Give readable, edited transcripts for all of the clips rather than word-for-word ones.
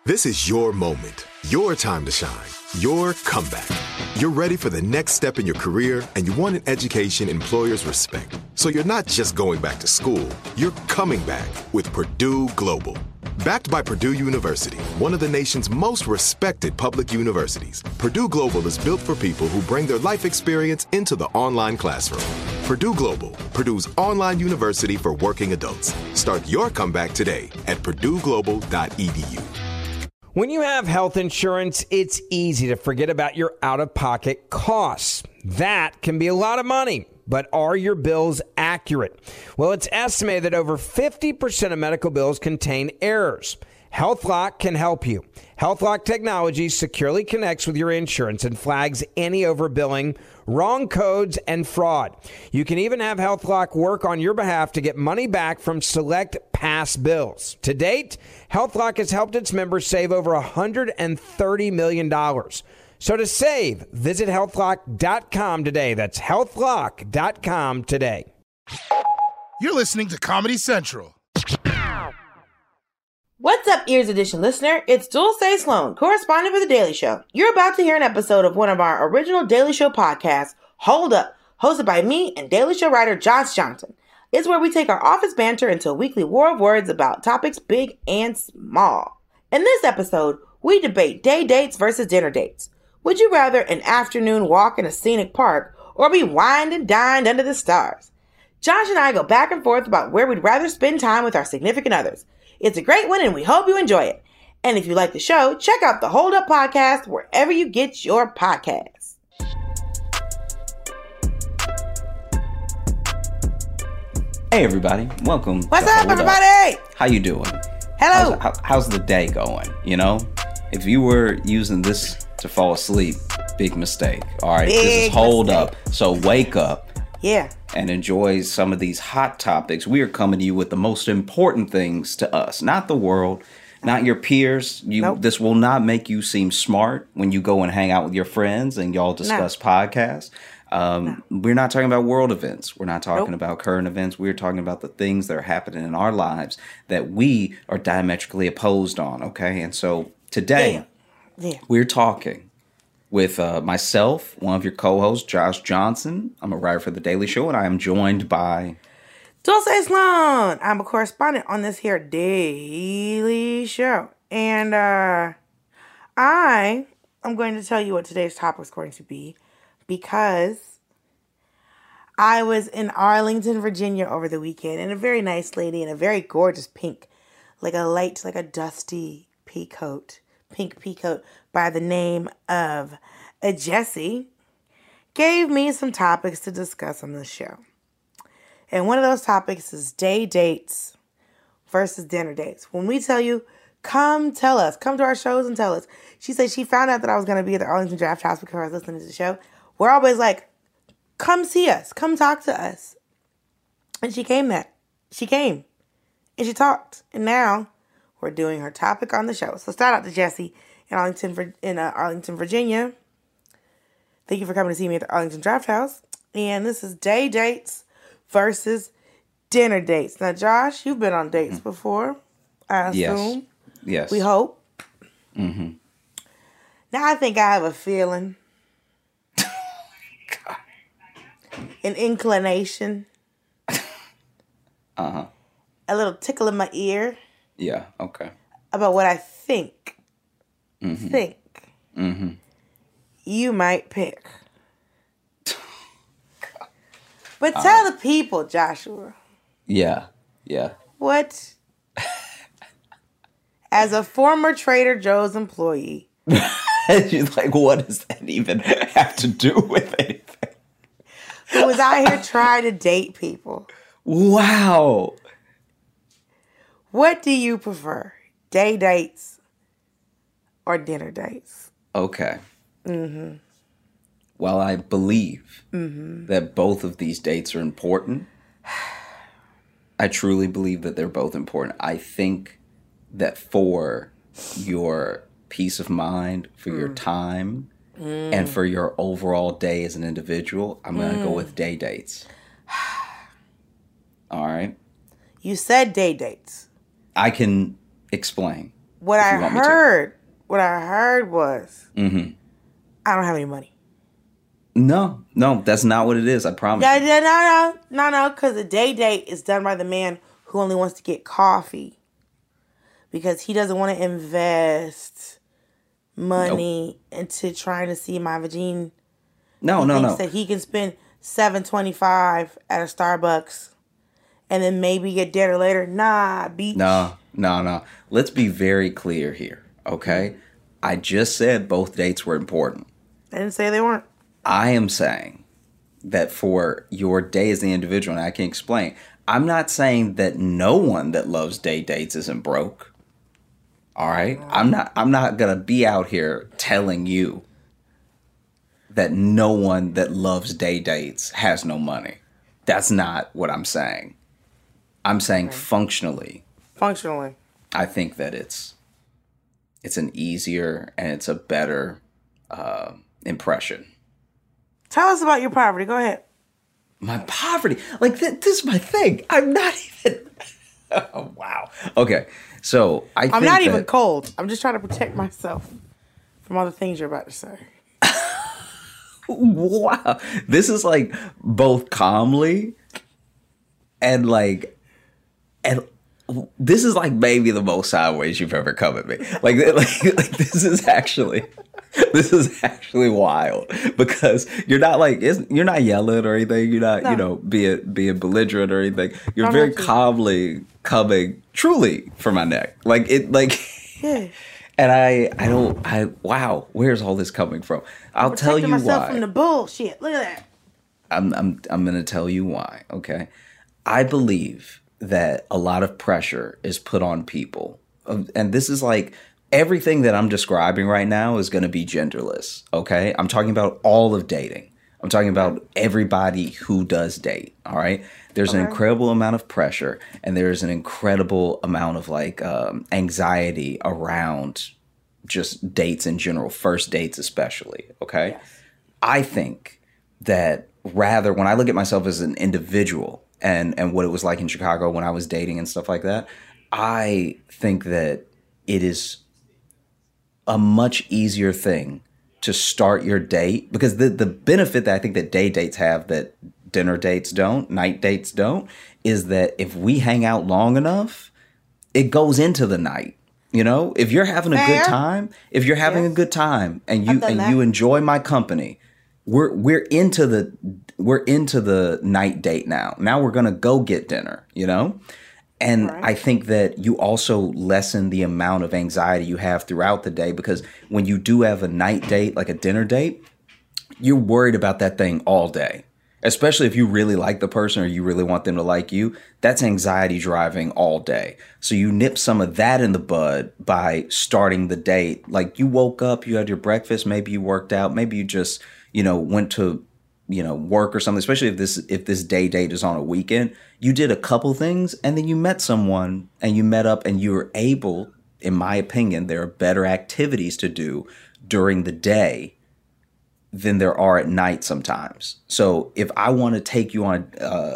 This is your moment, your time to shine, your comeback. You're ready for the next step in your career, and you want an education employers respect. So you're not just going back to school, you're coming back with Purdue Global. Backed by Purdue University, one of the nation's most respected public universities, Purdue Global is built for people who bring their life experience into the online classroom. Purdue Global, Purdue's online university for working adults. Start your comeback today at purdueglobal.edu. When you have health insurance, it's easy to forget about your out-of-pocket costs. That can be a lot of money. But are your bills accurate? Well, it's estimated that over 50% of medical bills contain errors. HealthLock can help you. HealthLock technology securely connects with your insurance and flags any overbilling, wrong codes, and fraud. You can even have HealthLock work on your behalf to get money back from select past bills. To date, HealthLock has helped its members save over $130 million. So to save, visit healthlock.com today. That's healthlock.com today. You're listening to Comedy Central. What's up, Ears Edition listener? It's Dulce Sloan, correspondent for The Daily Show. You're about to hear an episode of one of our original Daily Show podcasts, Hold Up, hosted by me and Daily Show writer Josh Johnson. It's where we take our office banter into a weekly war of words about topics big and small. In this episode, we debate day dates versus dinner dates. Would you rather an afternoon walk in a scenic park or be wined and dined under the stars? Josh and I go back and forth about where we'd rather spend time with our significant others. It's a great one and we hope you enjoy it. And if you like the show, check out the Hold Up podcast wherever you get your podcasts. Hey everybody, welcome. What's up, everybody? How you doing? Hello. How's the day going? You know, if you were using this to fall asleep, big mistake. All right, this is Hold Up. So wake up. Yeah. And enjoy some of these hot topics. We are coming to you with the most important things to us, not the world, not your peers. Nope. This will not make you seem smart when you go and hang out with your friends and y'all discuss podcasts. We're not talking about world events. We're not talking about current events. We're talking about the things that are happening in our lives that we are diametrically opposed on. Okay. And so today we're talking with myself, one of your co-hosts, Josh Johnson. I'm a writer for The Daily Show, and I am joined by Dulce Sloan. I'm a correspondent on this here Daily Show. And I am going to tell you what today's topic is going to be because I was in Arlington, Virginia over the weekend, and a very nice lady in a very gorgeous pink, like a dusty pink peacoat by the name of Jessie, gave me some topics to discuss on the show. And one of those topics is day dates versus dinner dates. When we tell you, come tell us, come to our shows and tell us. She said she found out that I was going to be at the Arlington Draft House because I was listening to the show. We're always like, come see us, come talk to us. And she came and she talked. And now we're doing her topic on the show. So shout out to Jessie in Arlington, Virginia. Thank you for coming to see me at the Arlington Draft House. And this is day dates versus dinner dates. Now, Josh, you've been on dates before, I assume. Yes. We hope. Mm-hmm. Now, I think I have a feeling. An inclination. Uh-huh. A little tickle in my ear. Yeah, okay. About what I think. Mm-hmm. You might pick. But tell the people, Joshua. Yeah. What? As a former Trader Joe's employee. She's like, what does that even have to do with anything? Who was out here trying to date people. Wow. What do you prefer? Day dates or dinner dates? Okay. Mm-hmm. While I believe that both of these dates are important, I truly believe that they're both important. I think that for your peace of mind, for your time, and for your overall day as an individual, I'm going to go with day dates. All right? You said day dates. I can explain. What I heard was, I don't have any money. No, that's not what it is. I promise. No, because a date is done by the man who only wants to get coffee because he doesn't want to invest money into trying to see my vagina. No. That he can spend $7.25 at a Starbucks and then maybe get dinner later. Nah, beach. No. Let's be very clear here, okay? I just said both dates were important. I didn't say they weren't. I am saying that for your day as the individual, and I can explain, I'm not saying that no one that loves dates isn't broke. All right? I'm not going to be out here telling you that no one that loves dates has no money. That's not what I'm saying. I'm saying functionally. I think that it's an easier and it's a better impression. Tell us about your poverty. Go ahead. My poverty? Like, this is my thing. I'm not even... Oh, wow. Okay, so I'm not even cold. I'm just trying to protect myself from all the things you're about to say. Wow. This is like both calmly and this is like maybe the most sideways you've ever come at me. Like this is actually wild because you're not yelling or anything. You're not, being belligerent or anything. You're very calmly coming truly for my neck. Yeah. And wow, where's all this coming from? I'll tell you why. From the bullshit. Look at that. I'm going to tell you why, okay? I believe that a lot of pressure is put on people. And this is like everything that I'm describing right now is going to be genderless, okay? I'm talking about all of dating. I'm talking about everybody who does date, all right? There's an incredible amount of pressure and there's an incredible amount of anxiety around just dates in general, first dates especially, okay? Yes. I think that rather when I look at myself as an individual and what it was like in Chicago when I was dating and stuff like that, I think that it is a much easier thing to start your date because the benefit that I think that day dates have that dinner dates don't, night dates don't, is that if we hang out long enough, it goes into the night. You know, if you're having a good time, a good time and you enjoy my company, we're into the night date now. Now we're going to go get dinner, you know? And I think that you also lessen the amount of anxiety you have throughout the day because when you do have a night date, like a dinner date, you're worried about that thing all day. Especially if you really like the person or you really want them to like you, that's anxiety driving all day. So you nip some of that in the bud by starting the date. Like you woke up, you had your breakfast, maybe you worked out, maybe you just, went to, work or something, especially if this day date is on a weekend. You did a couple things and then you met someone and you met up and you were able, in my opinion, there are better activities to do during the day than there are at night sometimes. So if I want to take you on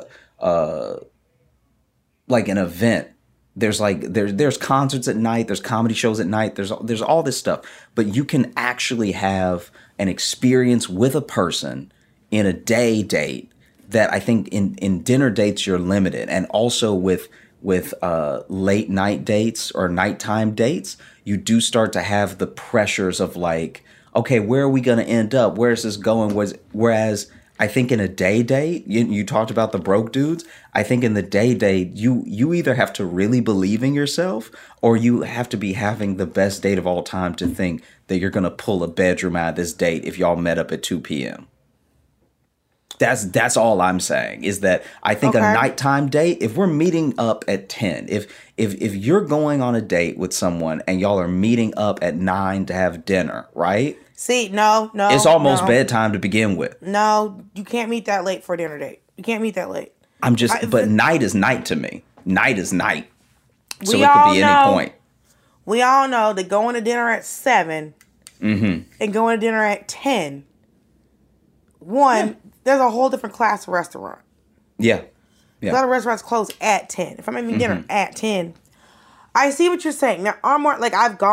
like an event, there's concerts at night, there's comedy shows at night, there's all this stuff, but you can actually have an experience with a person in a day date that I think in dinner dates you're limited, and also with late night dates or nighttime dates, you do start to have the pressures of like, okay, where are we going to end up? Where is this going? Whereas I think in a day date, you talked about the broke dudes. I think in the day date, you either have to really believe in yourself or you have to be having the best date of all time to think that you're going to pull a bedroom out of this date if y'all met up at 2 p.m. That's all I'm saying is that I think a nighttime date, if we're meeting up at 10, if you're going on a date with someone and y'all are meeting up at 9 to have dinner, right? See, no. It's almost bedtime to begin with. No, you can't meet that late for a dinner date. You can't meet that late. But night is night to me. Night is night. So it could be any point. We all know that going to dinner at 7 and going to dinner at 10, there's a whole different class of restaurant. Yeah. A lot of restaurants close at 10. If I'm having dinner at 10, I see what you're saying. There are more, like, I've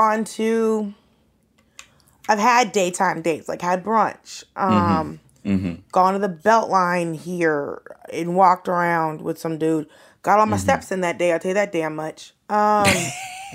had daytime dates, like had brunch, gone to the Beltline here and walked around with some dude. Got all my steps in that day. I'll tell you that damn much. But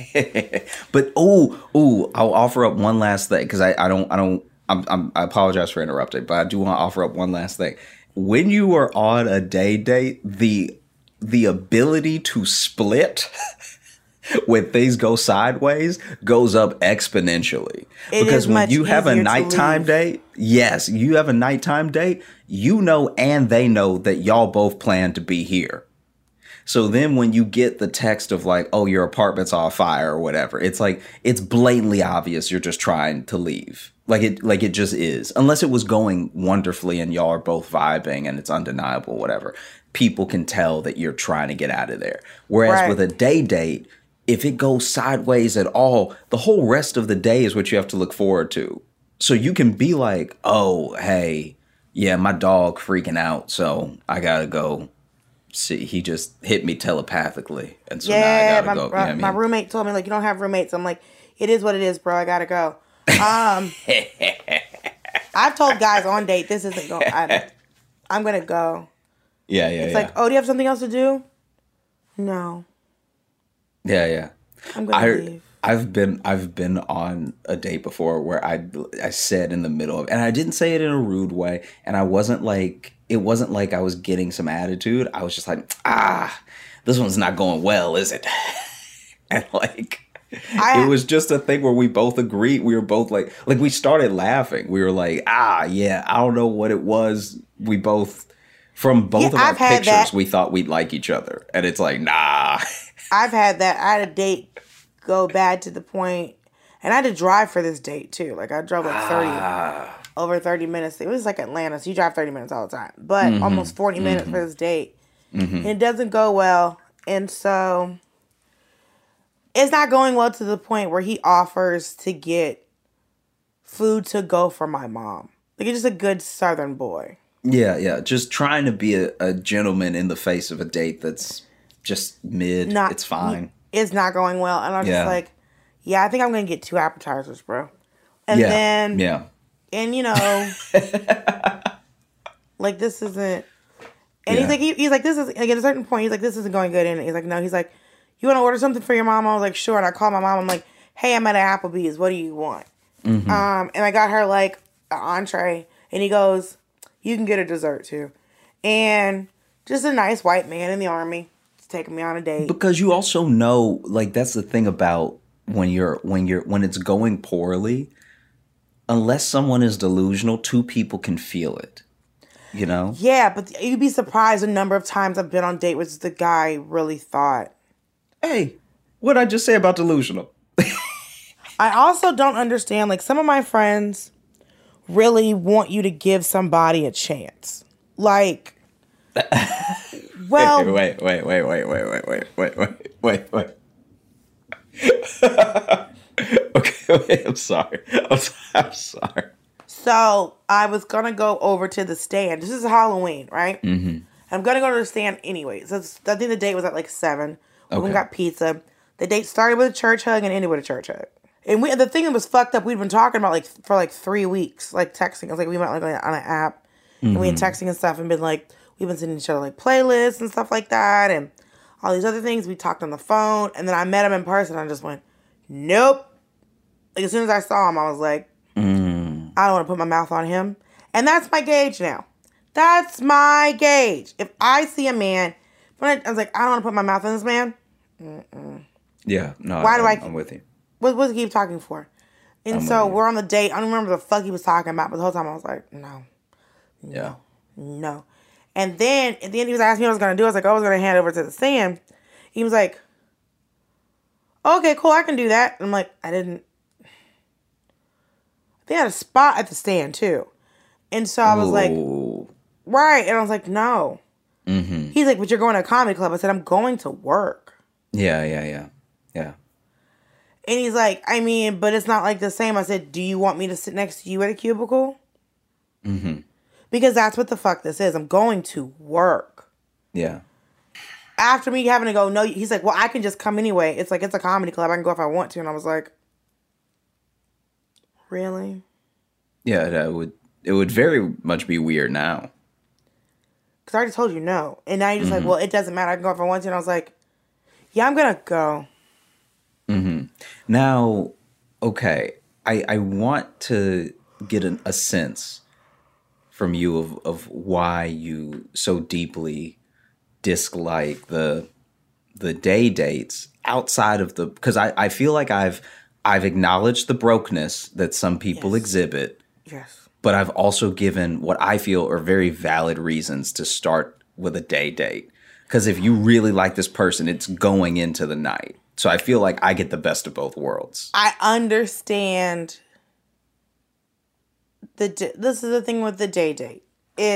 I'll offer up one last thing because I apologize for interrupting, but I do want to offer up one last thing. When you are on a day date, the ability to split when things go sideways goes up exponentially. Because when you have a nighttime date, yes, you have a nighttime date, you know, and they know that y'all both plan to be here. So then when you get the text of like, oh, your apartment's on fire or whatever, it's like, it's blatantly obvious you're just trying to leave. Like it just is. Unless it was going wonderfully and y'all are both vibing and it's undeniable, whatever. People can tell that you're trying to get out of there. Whereas with a day date, if it goes sideways at all, the whole rest of the day is what you have to look forward to. So you can be like, oh, hey, yeah, my dog freaking out, so I gotta go. See, he just hit me telepathically, and so now I gotta go. You know my roommate told me, like, you don't have roommates. I'm like, it is what it is, bro. I gotta go. I've told guys on date, this isn't going. I'm gonna go. Yeah. It's like, oh, do you have something else to do? No. Yeah. I'm gonna leave. I've been on a date before where I said in the middle of, and I didn't say it in a rude way, and it wasn't like I was getting some attitude. I was just like, this one's not going well, is it? And like, it was just a thing where we both agreed. We were both like we started laughing. We were like, yeah, I don't know what it was. We both, from both of our pictures, we thought we'd like each other, and it's like, nah. I've had that. I had a date go bad to the point, and I had to drive for this date too. Like I drove like over 30 minutes. It was like Atlanta, so you drive 30 minutes all the time, but almost 40 minutes for this date, and it doesn't go well. And so it's not going well to the point where he offers to get food to go for my mom. Like, he's just a good Southern boy. Yeah. Just trying to be a gentleman in the face of a date that's just mid. It's fine. It's not going well. And I'm just like, I think I'm going to get 2 appetizers, bro. And then, and you know, like, this isn't, and he's like, this is, like, at a certain point, he's like, this isn't going good. And he's like, no, he's like, you want to order something for your mom? I was like, sure. And I called my mom. I'm like, hey, I'm at Applebee's. What do you want? And I got her like an entree, and he goes, you can get a dessert too. And just a nice white man in the army. Taking me on a date. Because you also know, like, that's the thing about when it's going poorly, unless someone is delusional, 2 people can feel it. You know? Yeah, but you'd be surprised the number of times I've been on date with the guy really thought. Hey, what'd I just say about delusional? I also don't understand, like, some of my friends really want you to give somebody a chance. Like, well, wait. Okay, wait, I'm sorry. So I was gonna go over to the stand. This is Halloween, right? I'm gonna go to the stand anyway. So I think the date was at like 7. We got pizza. The date started with a church hug and ended with a church hug. And the thing that was fucked up, we'd been talking about like for like 3 weeks, like texting. It was like we went like on an app and we had texting and stuff and been like, we've been sending each other like playlists and stuff like that and all these other things. We talked on the phone, and then I met him in person. I just went, nope. Like, as soon as I saw him, I was like, I don't want to put my mouth on him. And that's my gauge now. That's my gauge. If I see a man, I was like, I don't want to put my mouth on this man. Yeah, no, I'm with you. What does he keep talking for? And so we're on the date. I don't remember the fuck he was talking about, but the whole time I was like, no. And then at the end, he was asking me what I was going to do. I was like, I was going to hand over to the stand. He was like, okay, cool, I can do that. And I'm like, I think I had a spot at the stand, too. And so I was like, right. And I was like, no. He's like, but you're going to a comedy club. I said, I'm going to work. Yeah. And he's like, I mean, but it's not like the same. I said, do you want me to sit next to you at a cubicle? Because that's what the fuck this is. I'm going to work. Yeah. after me having to go, no, he's like, well, I can just come anyway. It's like, it's a comedy club. I can go if I want to. And I was like, really? Yeah, it would very much be weird now. Because I already told you no. And now you're just like, well, it doesn't matter. I can go if I want to. And I was like, yeah, I'm going to go. Mm-hmm. Now, okay, I want to get a sense from you of why you so deeply dislike the day dates outside of because I feel like I've acknowledged the brokenness that some people exhibit. Yes. But I've also given what I feel are very valid reasons to start with a day date. Because if you really like this person, it's going into the night. So I feel like I get the best of both worlds. I understand. This is the thing with the day date.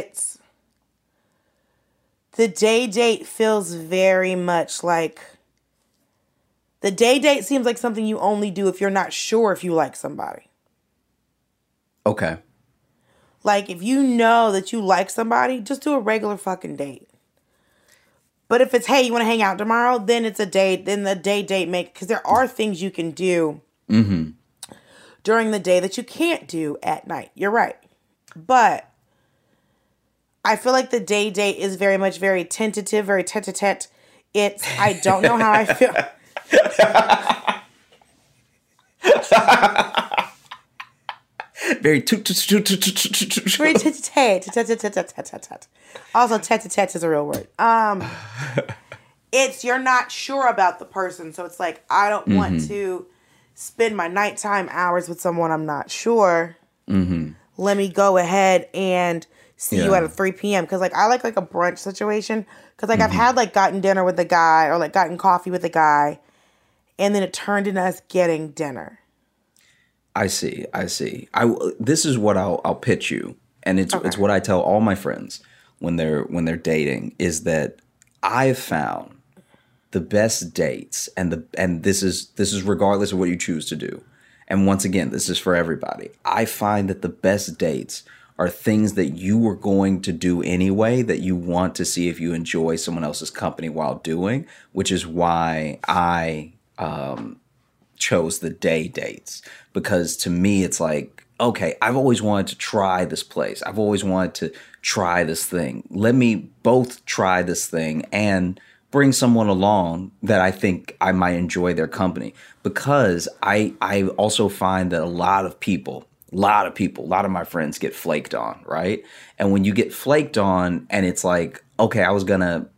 The day date feels very much like... The day date seems like something you only do if you're not sure if you like somebody. Okay. Like, if you know that you like somebody, just do a regular fucking date. But if it's, hey, you want to hang out tomorrow, then it's a date. Then the day date because there are things you can do during the day that you can't do at night. You're right. But I feel like the day date is very much very tentative, very tete-a-tete. I don't know how I feel. Very very tete-a-tete. Also, tete-a-tete is a real word. You're not sure about the person, so it's like, I don't want to spend my nighttime hours with someone I'm not sure. Let me go ahead and see you at 3 p.m. Because, like, I like a brunch situation. Because, like, I've had, like, gotten dinner with a guy or, like, gotten coffee with a guy, and then it turned into us getting dinner. I see. This is what I'll pitch you, and it's what I tell all my friends when they're dating, is that I've found the best dates, and this is regardless of what you choose to do. And once again, this is for everybody. I find that the best dates are things that you were going to do anyway, that you want to see if you enjoy someone else's company while doing, which is why I chose the day dates. Because to me, it's like, okay, I've always wanted to try this place. I've always wanted to try this thing. Let me both try this thing and bring someone along that I think I might enjoy their company. Because I also find that a lot of my friends get flaked on, right? And when you get flaked on and it's like, okay, I was gonna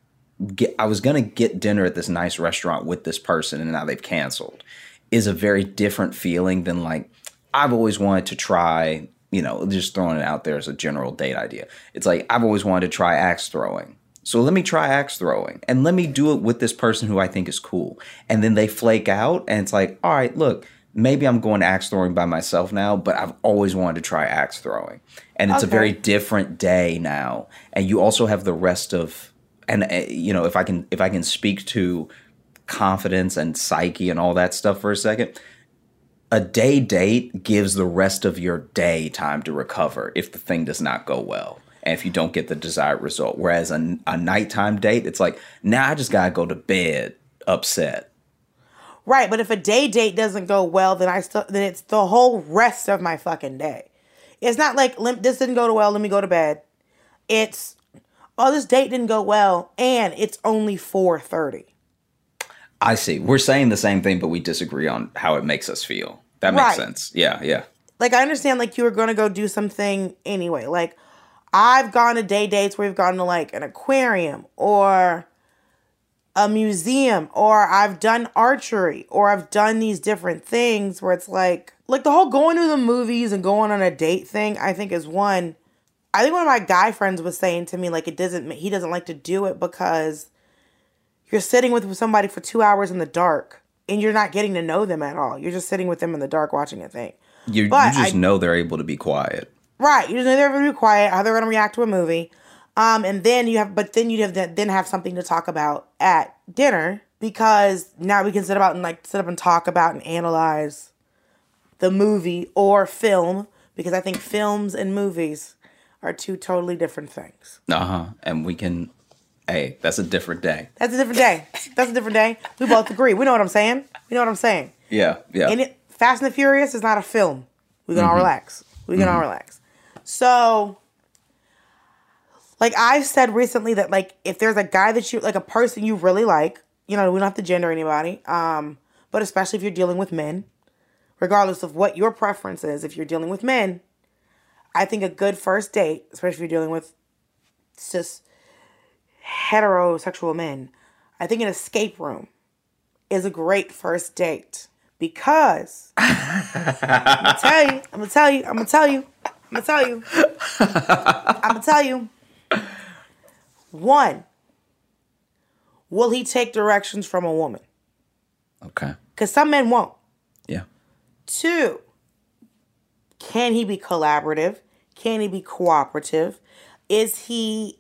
get dinner at this nice restaurant with this person and now they've canceled, is a very different feeling than like, I've always wanted to try, just throwing it out there as a general date idea. It's like, I've always wanted to try axe throwing. So let me try axe throwing and let me do it with this person who I think is cool. And then they flake out and it's like, all right, look, maybe I'm going axe throwing by myself now, but I've always wanted to try axe throwing. And it's a very different day now. And you also have the rest of, and if I can speak to confidence and psyche and all that stuff for a second, a day date gives the rest of your day time to recover if the thing does not go well and if you don't get the desired result. Whereas a nighttime date, it's like, now I just gotta go to bed upset. Right, but if a day date doesn't go well, then it's the whole rest of my fucking day. It's not like, this didn't go well, let me go to bed. It's, this date didn't go well, and it's only 4:30. I see. We're saying the same thing, but we disagree on how it makes us feel. That makes sense. Yeah. Like, I understand, like, you were going to go do something anyway. Like, I've gone to day dates where we've gone to, like, an aquarium or a museum, or I've done archery, or I've done these different things where it's like the whole going to the movies and going on a date thing, I think is one. I think one of my guy friends was saying to me, like, he doesn't like to do it because you're sitting with somebody for 2 hours in the dark and you're not getting to know them at all. You're just sitting with them in the dark watching a thing. You just know they're able to be quiet. Right. You just know they're able to be quiet, how they're going to react to a movie. And then you'd have something to talk about at dinner, because now we can sit up and talk about and analyze the movie or film, because I think films and movies are two totally different things. And we can Hey, that's a different day. That's a different day. That's a different day. We both agree. We know what I'm saying. Yeah. And Fast and the Furious is not a film. We can all relax. So, like I've said recently that like if there's a guy that you like, a person you really like, we don't have to gender anybody, but especially if you're dealing with men, regardless of what your preference is, if you're dealing with men, I think a good first date, especially if you're dealing with cis heterosexual men, I think an escape room is a great first date because I'm gonna tell you. One, will he take directions from a woman? Okay. Because some men won't. Yeah. 2, can he be collaborative? Can he be cooperative? Is he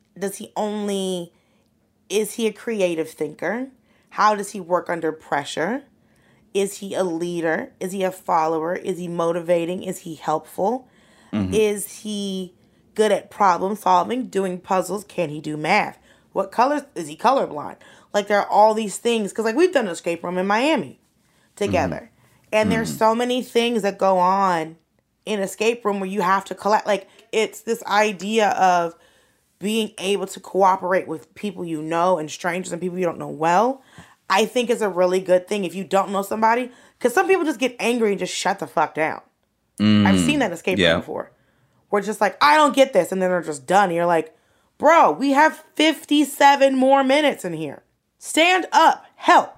a creative thinker? How does he work under pressure? Is he a leader? Is he a follower? Is he motivating? Is he helpful? Mm-hmm. Is he good at problem solving, doing puzzles? Can he do math? What colors? Is he colorblind? Like there are all these things. Because like we've done an escape room in Miami together. Mm-hmm. And there's so many things that go on in escape room where you have to collect. Like it's this idea of being able to cooperate with people you know and strangers and people you don't know well, I think is a really good thing if you don't know somebody. Because some people just get angry and just shut the fuck down. I've seen that in escape room before. Where it's just like, I don't get this. And then they're just done. And you're like, bro, we have 57 more minutes in here. Stand up. Help.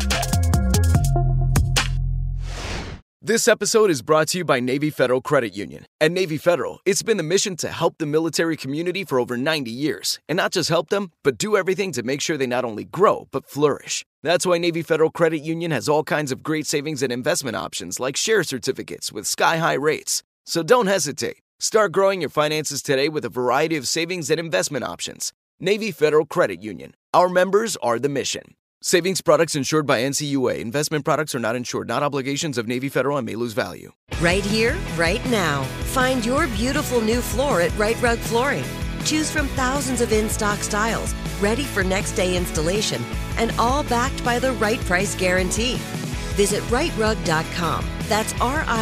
This episode is brought to you by Navy Federal Credit Union. At Navy Federal, it's been the mission to help the military community for over 90 years. And not just help them, but do everything to make sure they not only grow, but flourish. That's why Navy Federal Credit Union has all kinds of great savings and investment options like share certificates with sky-high rates. So don't hesitate. Start growing your finances today with a variety of savings and investment options. Navy Federal Credit Union. Our members are the mission. Savings products insured by NCUA. Investment products are not insured, not obligations of Navy Federal and may lose value. Right here, right now. Find your beautiful new floor at Right Rug Flooring. Choose from thousands of in-stock styles, ready for next day installation, and all backed by the right price guarantee. Visit rightrug.com. That's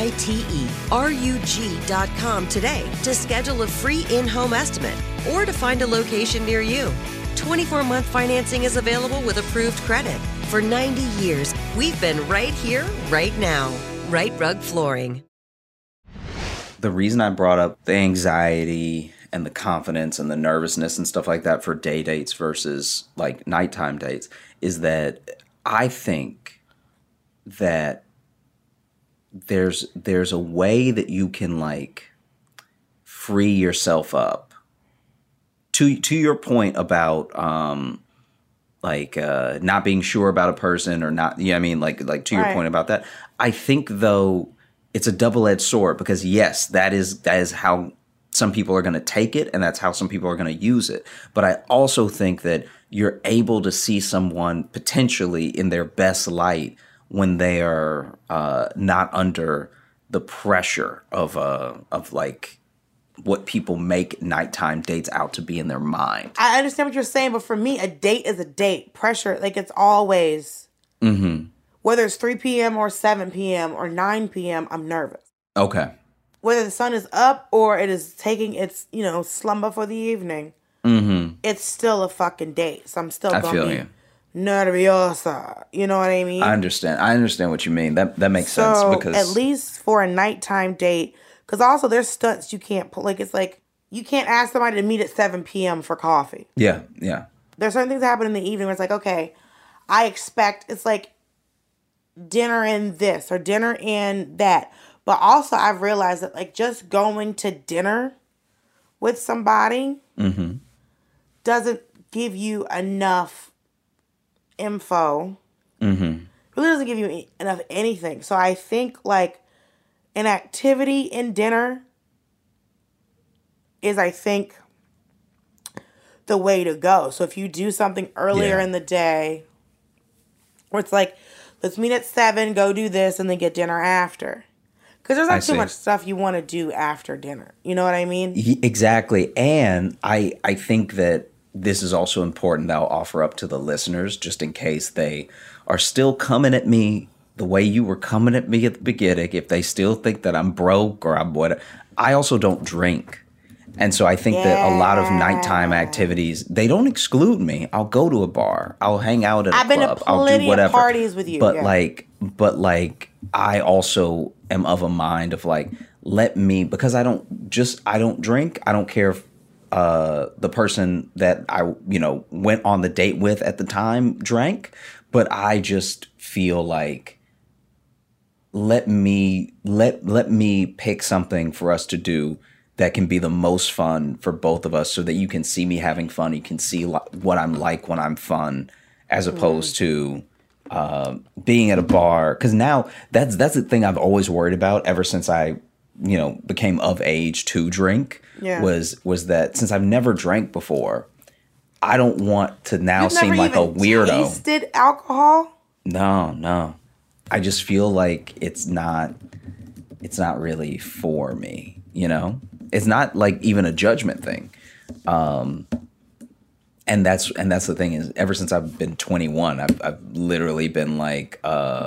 RITERUG.com today to schedule a free in-home estimate or to find a location near you. 24-month financing is available with approved credit. For 90 years, we've been right here, right now. Right Rug Flooring. The reason I brought up the anxiety and the confidence and the nervousness and stuff like that for day dates versus like nighttime dates is that I think that there's a way that you can like free yourself up. To your point about not being sure about a person or not, I mean, like to your point about that, I think though it's a double-edged sword because yes, that is how some people are going to take it and that's how some people are going to use it. But I also think that you're able to see someone potentially in their best light when they are not under the pressure of like what people make nighttime dates out to be in their mind. I understand what you're saying, but for me, a date is a date. Pressure, like it's always, whether it's 3 p.m. or 7 p.m. or 9 p.m., I'm nervous. Okay. Whether the sun is up or it is taking its, slumber for the evening, it's still a fucking date. So I'm still going to be nerviosa. You know what I mean? I understand what you mean. That makes sense because at least for a nighttime date. Because also there's stunts you can't pull. Like, it's like, you can't ask somebody to meet at 7 p.m. for coffee. Yeah. There's certain things that happen in the evening where it's like, okay, I expect, it's like dinner and this or dinner and that. But also I've realized that like just going to dinner with somebody doesn't give you enough info. Really doesn't give you enough anything. So I think like an activity in dinner is, I think, the way to go. So if you do something earlier in the day, where it's like, let's meet at 7, go do this, and then get dinner after. Because there's not too much stuff you want to do after dinner. You know what I mean? Exactly. And I think that this is also important that I'll offer up to the listeners, just in case they are still coming at me the way you were coming at me at the beginning. If they still think that I'm broke or I'm what, I also don't drink. And so I think that a lot of nighttime activities, they don't exclude me. I'll go to a bar. I'll hang out at a club. I've been to plenty of parties with you. But like I also am of a mind of like, let me, because I don't drink. I don't care if the person that I, went on the date with at the time drank, but I just feel like, let me pick something for us to do that can be the most fun for both of us, so that you can see me having fun. You can see what I'm like when I'm fun, as opposed to being at a bar. Because now that's the thing I've always worried about ever since I, became of age to drink. Yeah. Was that since I've never drank before, I don't want to now seem like a weirdo. Tasted alcohol? No. I just feel like it's not really for me. It's not like even a judgment thing. And that's the thing is, ever since I've been 21, I've literally been like,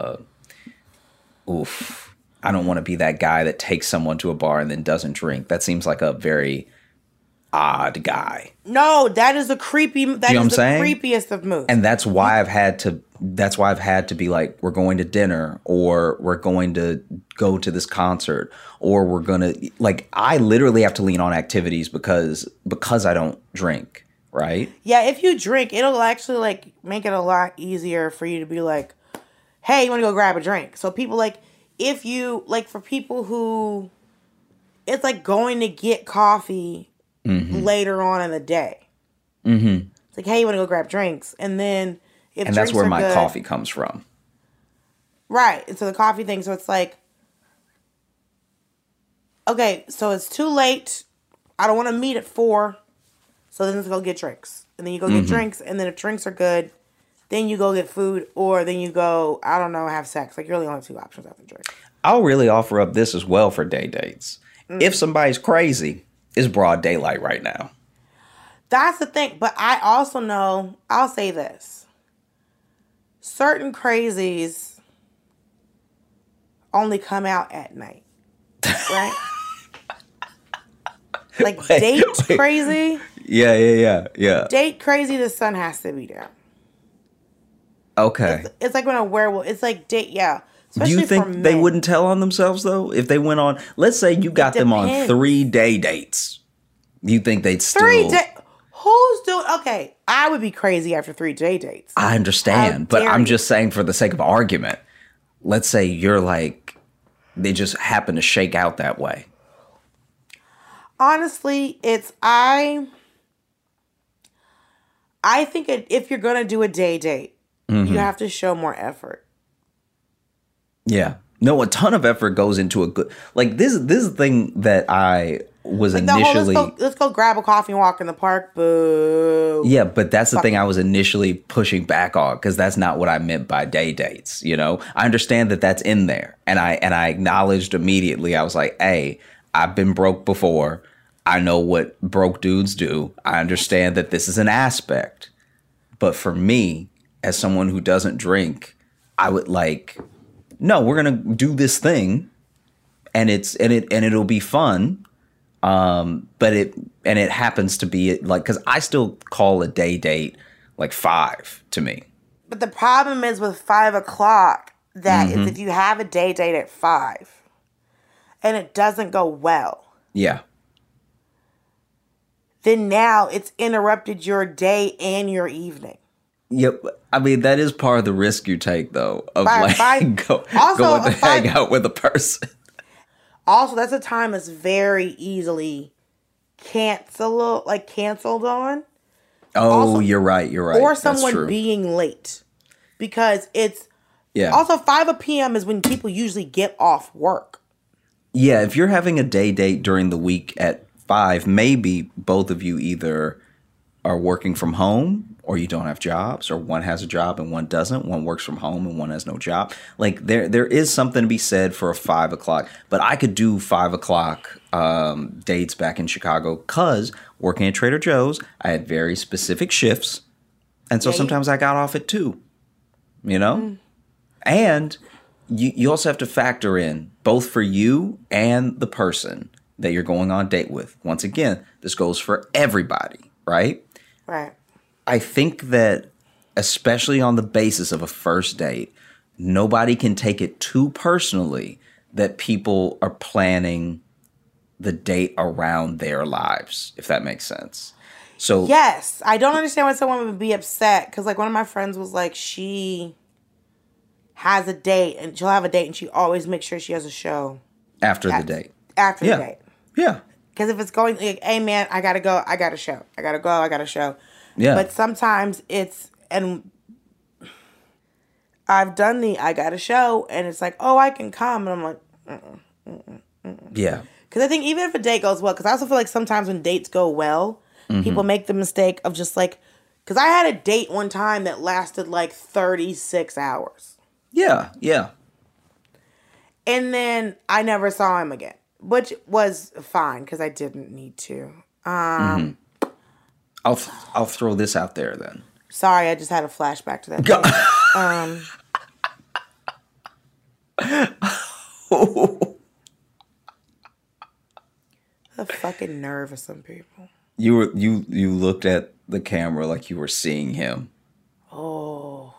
oof, I don't want to be that guy that takes someone to a bar and then doesn't drink. That seems like a very odd guy. No, that is the creepiest of moves. And that's why I've had to be like, we're going to dinner, or we're going to go to this concert, or we're going to, like, I literally have to lean on activities because I don't drink, right? Yeah, if you drink, it'll actually like make it a lot easier for you to be like, hey, you want to go grab a drink? So people like, if you like, for people who, it's like going to get coffee later on in the day. Mm-hmm. It's like, hey, you want to go grab drinks? And then and that's where my coffee comes from. Right. And so the coffee thing, so it's like, okay, so it's too late. I don't want to meet at 4. So then let's go get drinks. And then you go get drinks. And then if drinks are good, then you go get food. Or then you go, I don't know, have sex. Like, you really only have 2 options after drink. I'll really offer up this as well for day dates. If somebody's crazy, it's broad daylight right now. That's the thing. But I also know, I'll say this. Certain crazies only come out at night. Right? Like, date crazy? Yeah. Date crazy, the sun has to be down. Okay. It's like when a werewolf, it's like date, yeah. Especially do you think they wouldn't tell on themselves, though? If they went on, let's say you got them on 3-day dates. You think they'd still... 3 days? Who's doing... Okay, I would be crazy after 3-day dates. I understand, but I'm just saying for the sake of argument. Let's say you're like, they just happen to shake out that way. Honestly, I think if you're going to do a day date, you have to show more effort. Yeah. No, a ton of effort goes into a good... Like, this is the thing that I was like initially... let's go grab a coffee and walk in the park. Boo. Yeah, but that's the thing I was initially pushing back on, because that's not what I meant by day dates, I understand that that's in there. And I acknowledged immediately. I was like, hey, I've been broke before. I know what broke dudes do. I understand that this is an aspect. But for me, as someone who doesn't drink, I would like... No, we're gonna do this thing, and it'll be fun. But it happens to be like, because I still call a day date like 5 to me. But the problem is with 5 o'clock that is if you have a day date at 5 and it doesn't go well. Yeah. Then now it's interrupted your day and your evening. Yep. I mean, that is part of the risk you take, though, of going to hang out with a person. Also, that's a time that's very easily canceled on. Oh, also, you're right. Or someone being late. Because it's... Yeah. Also, 5 p.m. is when people usually get off work. Yeah, if you're having a day date during the week at 5, maybe both of you either are working from home or you don't have jobs, or one has a job and one doesn't. One works from home and one has no job. Like there is something to be said for a 5 o'clock. But I could do 5 o'clock dates back in Chicago because working at Trader Joe's, I had very specific shifts. And so sometimes I got off at 2, you know? Mm. And you also have to factor in, both for you and the person that you're going on a date with. Once again, this goes for everybody, right? Right. I think that, especially on the basis of a first date, nobody can take it too personally that people are planning the date around their lives, if that makes sense. So yes, I don't understand why someone would be upset, because like one of my friends was like, she has a date and she'll have a date and she always makes sure she has a show after the date. After the date. Yeah. Because if it's going like, hey man, I gotta go, I got a show. I gotta go, I got a show. Yeah. But sometimes it's, and I've done the I got a show and it's like, oh, I can come. And I'm like, Yeah. Because I think even if a date goes well, because I also feel like sometimes when dates go well, people make the mistake of just like, because I had a date one time that lasted like 36 hours. Yeah, yeah. And then I never saw him again, which was fine because I didn't need to. I'll throw this out there then. Sorry, I just had a flashback to that. The fucking nerve of some people. You looked at the camera like you were seeing him. Oh.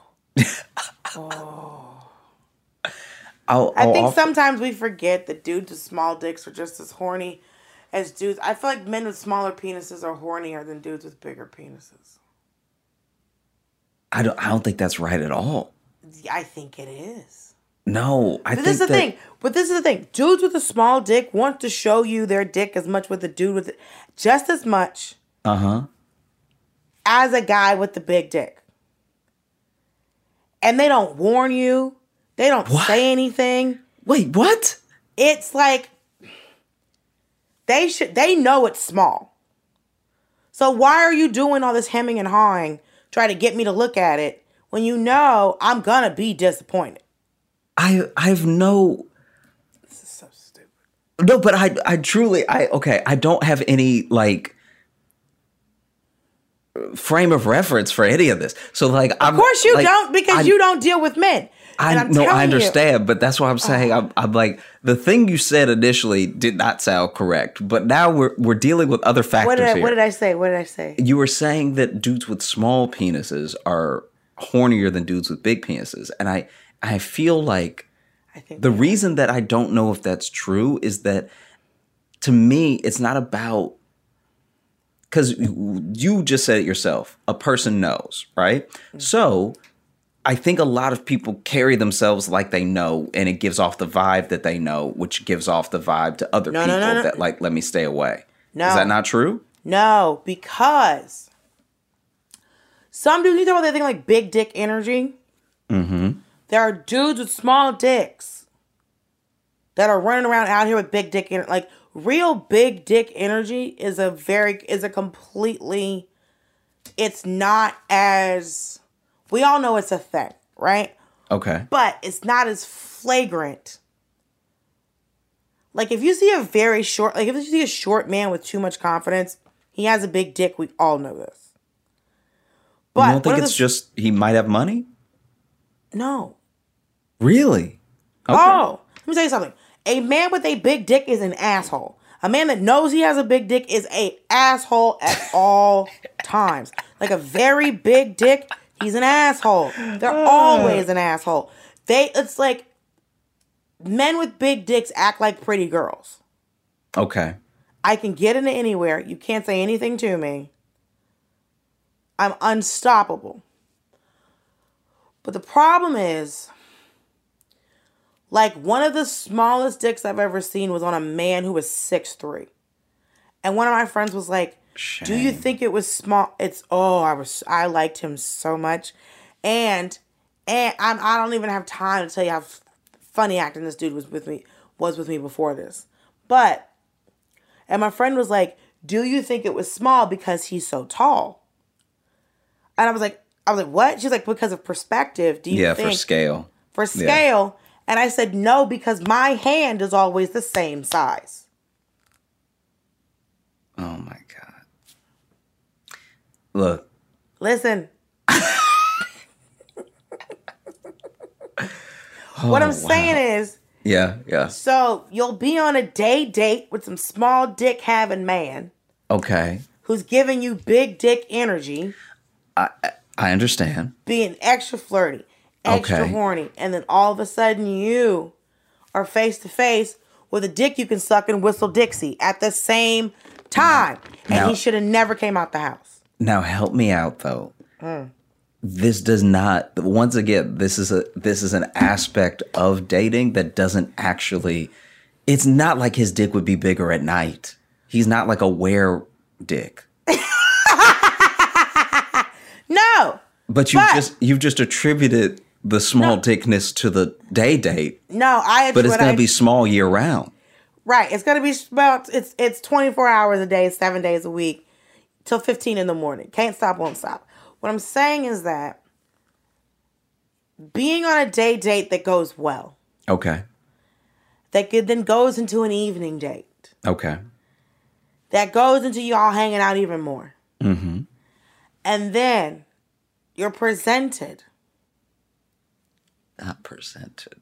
I think sometimes we forget that dudes with small dicks are just as horny as dudes. I feel like men with smaller penises are hornier than dudes with bigger penises. I don't think that's right at all. I think it is. No, But this is the thing. Dudes with a small dick want to show you their dick as much with a dude with just as much. As a guy with the big dick. And they don't warn you. They don't say anything. Wait, what? It's like they know it's small. So why are you doing all this hemming and hawing, trying to get me to look at it when you know I'm gonna be disappointed? I've no. This is so stupid. No, but I truly I don't have any like frame of reference for any of this. So like, of course you don't, because you don't deal with men. I understand, but that's what I'm saying. I'm like, the thing you said initially did not sound correct, but now we're dealing with other factors here. What did I say? You were saying that dudes with small penises are hornier than dudes with big penises, and I feel like the reason that I don't know if that's true is that, to me, it's not about, because you just said it yourself, a person knows, right? Mm-hmm. So I think a lot of people carry themselves like they know, and it gives off the vibe that they know, which gives off the vibe to other people that like, let me stay away. No. Is that not true? No, because some dudes, you know what they think, like big dick energy? Mm-hmm. There are dudes with small dicks that are running around out here with big dick energy. Like, real big dick energy is it's not as, we all know it's a thing, right? Okay. But it's not as flagrant. Like, if you see if you see a short man with too much confidence, he has a big dick. We all know this. But you don't think it's just he might have money? No. Really? Okay. Oh, let me tell you something. A man with a big dick is an asshole. A man that knows he has a big dick is a asshole at all times. Like a very big dick, he's an asshole. They're always an asshole. It's like men with big dicks act like pretty girls. Okay. I can get into anywhere. You can't say anything to me. I'm unstoppable. But the problem is, like, one of the smallest dicks I've ever seen was on a man who was 6'3". And one of my friends was like, Shame. Do you think it was small? I liked him so much. And I don't even have time to tell you how funny acting this dude was with me before this. And my friend was like, do you think it was small because he's so tall? And I was like, what? She's like, because of perspective. Do you think? For scale. For scale. Yeah. And I said, no, because my hand is always the same size. Oh, my God. Look. Listen. What I'm saying is. Yeah. So you'll be on a date with some small dick having man. Okay. Who's giving you big dick energy. I understand. Being extra flirty, extra horny. And then all of a sudden you are face to face with a dick you can suck and whistle Dixie at the same time. And he should have never came out the house. Now help me out though. This does not, once again, this is an aspect of dating that doesn't actually, it's not like his dick would be bigger at night. He's not like a were dick. No. But you've just attributed the small dickness to the date. No, but it's going to be small year round. Right. It's going to be about, it's 24 hours a day, 7 days a week, till 15 in the morning. Can't stop, won't stop. What I'm saying is that being on a date that goes well. Okay. That then goes into an evening date. Okay. That goes into y'all hanging out even more. Mm-hmm. And then you're presented. Not presented.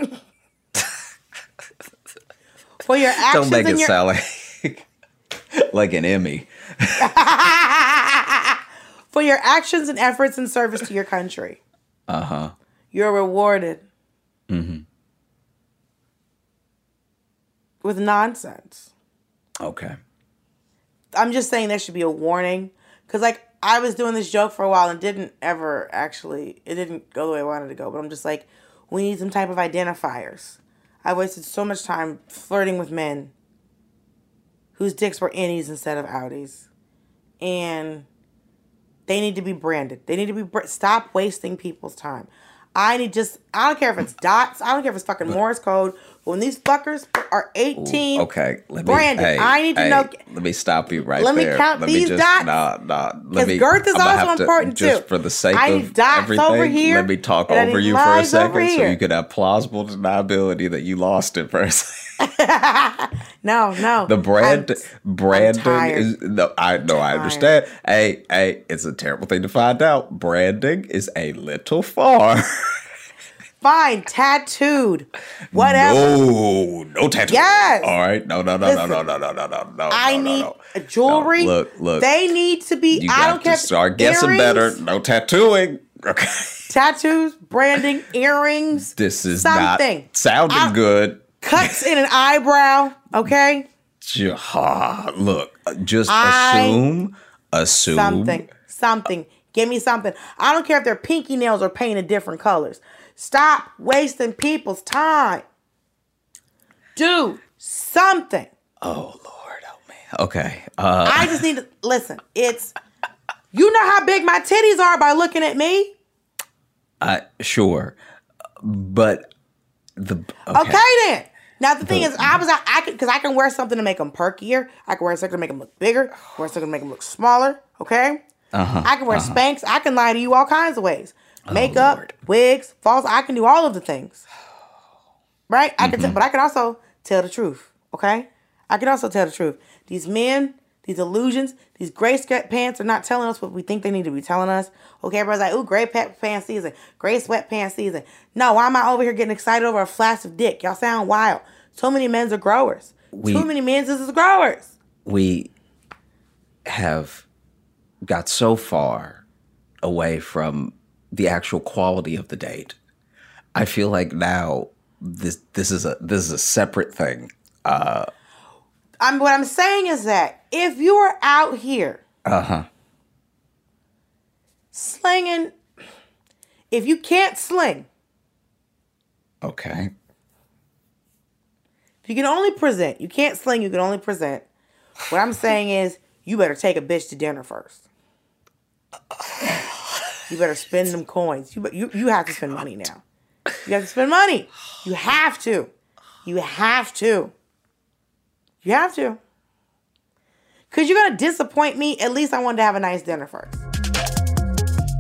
For your actions. Don't make it sound like an Emmy. For your actions and efforts in service to your country. Uh-huh. You're rewarded. Mm-hmm. With nonsense. Okay. I'm just saying there should be a warning. Because, like, I was doing this joke for a while and it didn't go the way I wanted to go. But I'm just like, we need some type of identifiers. I wasted so much time flirting with men whose dicks were innies instead of outies. And they need to be branded. They need to be stop wasting people's time. I don't care if it's dots. I don't care if it's fucking Morse code. When these fuckers are 18, okay, branded. I need to know. Let me stop you right there. Let me count these dots. Because girth is also important too. Just for the sake of everything, over here, let me talk over you for a second so you can have plausible deniability that you lost it for a second. No. The branding is I understand. Hey, it's a terrible thing to find out. Branding is a little far. Fine, tattooed, whatever. No tattoo. Yes. All right. No. I need jewelry. No, look. They need to be. I don't care. Start guessing better. No tattooing. Okay. Tattoos, branding, earrings. This is something. Not sounding good. Cuts in an eyebrow. Okay. Look. Just assume. Something. Give me something. I don't care if their pinky nails are painted different colors. Stop wasting people's time. Do something. Oh, Lord. Oh, man. Okay. I just need to listen. You know how big my titties are by looking at me? Sure. But okay then. Now the thing is, I can wear something to make them perkier. I can wear something to make them look bigger. I can wear something to make them look smaller. Okay. I can wear Spanx. I can lie to you all kinds of ways. Makeup, wigs, false. I can do all of the things. Right? I can, but I can also tell the truth. Okay? I can also tell the truth. These men, these illusions, these gray sweatpants are not telling us what we think they need to be telling us. Okay, everybody's like, ooh, gray pants season, gray sweatpants season. No, why am I over here getting excited over a flash of dick? Y'all sound wild. So many men's are growers. Too many men's is growers. We have got so far away from the actual quality of the date. I feel like now this is a separate thing. What I'm saying is that if you are out here slinging, if you can't sling, okay. If you can only present, you can't sling, you can only present. What I'm saying is you better take a bitch to dinner first. You better spend them coins. You have to spend money now. You have to spend money. You have to. You have to. You have to. Because you're going to disappoint me. At least I wanted to have a nice dinner first.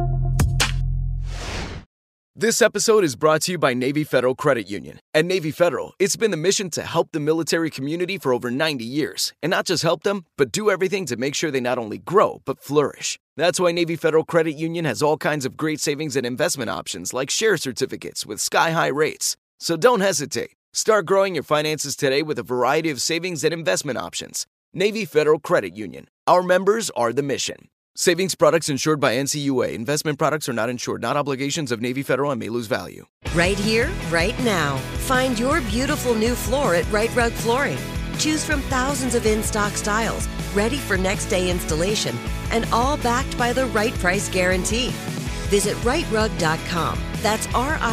This episode is brought to you by Navy Federal Credit Union. At Navy Federal, it's been the mission to help the military community for over 90 years. And not just help them, but do everything to make sure they not only grow, but flourish. That's why Navy Federal Credit Union has all kinds of great savings and investment options like share certificates with sky-high rates. So don't hesitate. Start growing your finances today with a variety of savings and investment options. Navy Federal Credit Union. Our members are the mission. Savings products insured by NCUA. Investment products are not insured, not obligations of Navy Federal and may lose value. Right here, right now. Find your beautiful new floor at Right Rug Flooring. Choose from thousands of in-stock styles, ready for next day installation, and all backed by the right price guarantee. Visit rightrug.com. That's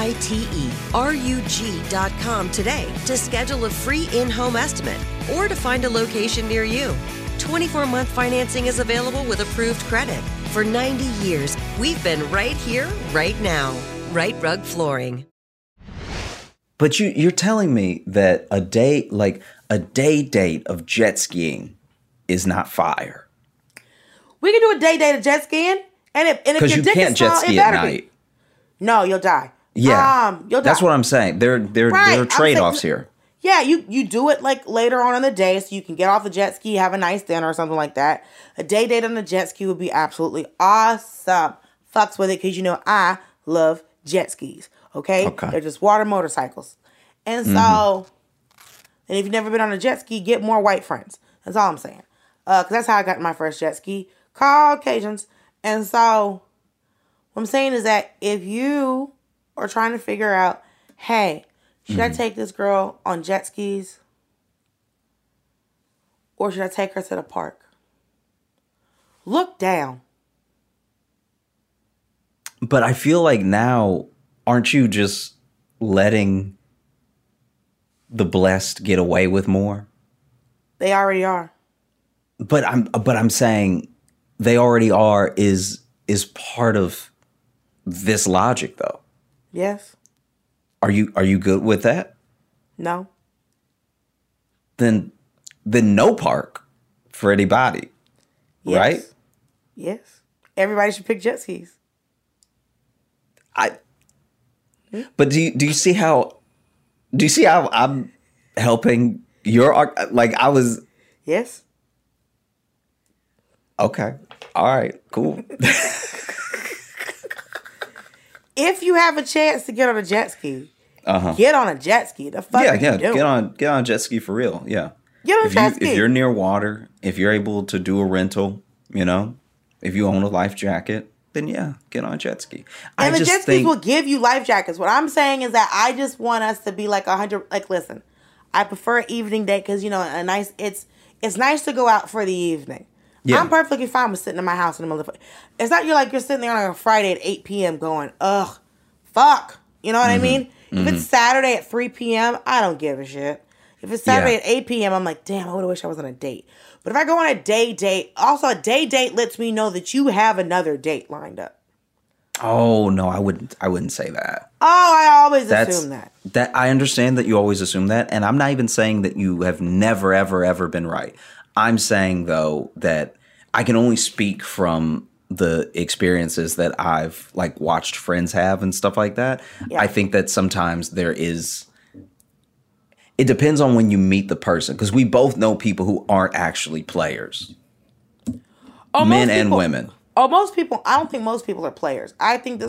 RITERUG.com today to schedule a free in-home estimate or to find a location near you. 24-month financing is available with approved credit. For 90 years, we've been right here, right now. Right Rug Flooring. But you're telling me that a day date of jet skiing is not fire. We can do a day date of jet skiing, and if your dick is small, it better be. No, you'll die. Yeah, you'll die. That's what I'm saying. There are trade-offs here. Yeah, you do it like later on in the day so you can get off the jet ski, have a nice dinner or something like that. A day date on the jet ski would be absolutely awesome. Fucks with it because I love jet skis. Okay? They're just water motorcycles. And so, and if you've never been on a jet ski, get more white friends. That's all I'm saying. Because that's how I got my first jet ski. Caucasians. And so, what I'm saying is that if you are trying to figure out, hey, should I take this girl on jet skis? Or should I take her to the park? Look down. But I feel like now, aren't you just letting the blessed get away with more? They already are. But I'm saying they already are is part of this logic though. Yes. Are you good with that? No. Then no park for anybody. Yes. Right? Yes. Everybody should pick jet skis. But do you see how I'm helping your I was. Yes. Okay. All right. Cool. If you have a chance to get on a jet ski, get on a jet ski. The fuck are you doing? Get on a jet ski for real. Yeah. Get on a jet ski. If you're near water, if you're able to do a rental, if you own a life jacket, then yeah, get on a jet ski. And the jet skis will give you life jackets. What I'm saying is that I just want us to be like 100. Like, listen, I prefer an evening date because it's nice to go out for the evening. Yeah. I'm perfectly fine with sitting in my house in the middle of it's not you're sitting there on a Friday at 8 p.m. going, ugh, fuck. You know what I mean? If it's Saturday at 3 p.m., I don't give a shit. If it's Saturday at 8 p.m., I'm like, damn, I would have wished I was on a date. But if I go on a day date, also a day date lets me know that you have another date lined up. Oh, no, I wouldn't say that. Oh, I always assume that. I understand that you always assume that, and I'm not even saying that you have never, ever, ever been right. I'm saying, though, that I can only speak from the experiences that I've, watched friends have and stuff like that. Yeah. I think that sometimes it depends on when you meet the person, because we both know people who aren't actually players. Men and women. Most people, I don't think most people are players. I think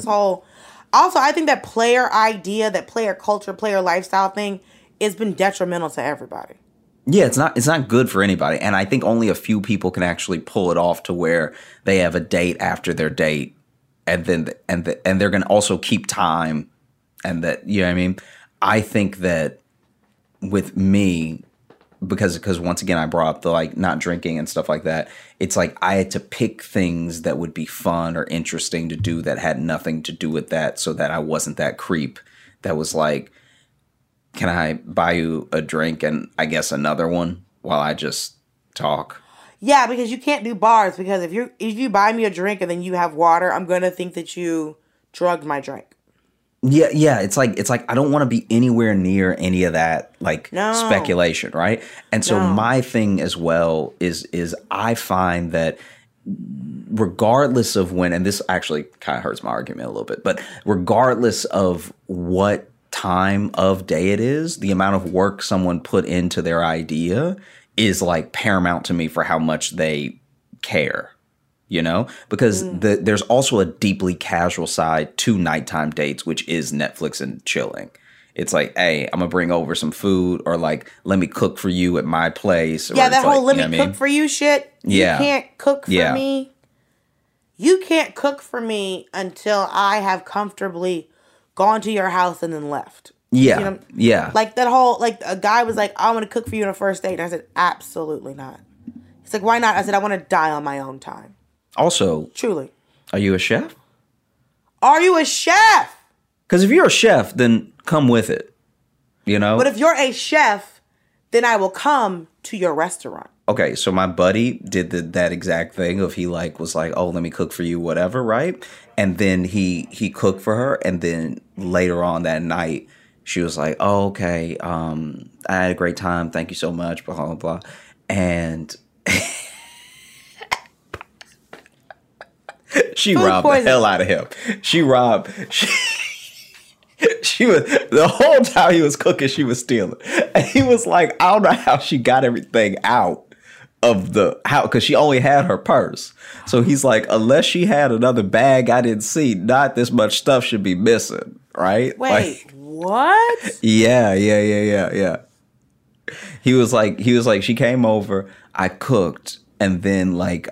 I think that player idea, that player culture, player lifestyle thing has been detrimental to everybody. Yeah, it's not good for anybody. And I think only a few people can actually pull it off to where they have a date after their date and they're going to also keep time and that, you know what I mean? I think that with me, because once again, I brought up the not drinking and stuff like that. It's like I had to pick things that would be fun or interesting to do that had nothing to do with that so that I wasn't that creep that was like, can I buy you a drink and I guess another one while I just talk? Yeah, because you can't do bars because if you buy me a drink and then you have water, I'm going to think that you drugged my drink. Yeah. It's like I don't want to be anywhere near any of that speculation, right? And so my thing as well is I find that regardless of when, and this actually kind of hurts my argument a little bit, but regardless of what time of day it is, the amount of work someone put into their idea is like paramount to me for how much they care, you know, because there's also a deeply casual side to nighttime dates, which is Netflix and chilling. It's like, hey, I'm gonna bring over some food, or like, let me cook for you at my place. Yeah, that whole like, let me cook for you shit. Yeah. You can't cook for me. You can't cook for me until I have comfortably gone to your house and then left. Yeah, you know? yeah. Like that whole, like a guy was like, I want to cook for you on a first date. And I said, absolutely not. He's like, why not? I said, I want to die on my own time. Also, truly. Are you a chef? Are you a chef? Because if you're a chef, then come with it, you know? But if you're a chef, then I will come to your restaurant. Okay, so my buddy did that exact thing of he like was like, oh, let me cook for you, whatever, right? And then he cooked for her, and then later on that night, she was like, oh, okay, I had a great time, thank you so much, blah, blah, blah. And she robbed the hell out of him. She was the whole time he was cooking, she was stealing. And he was like, I don't know how she got everything out of the house, because she only had her purse. So he's like, unless she had another bag I didn't see, not this much stuff should be missing, right? Wait, like, what? Yeah. He was like, she came over, I cooked, and then like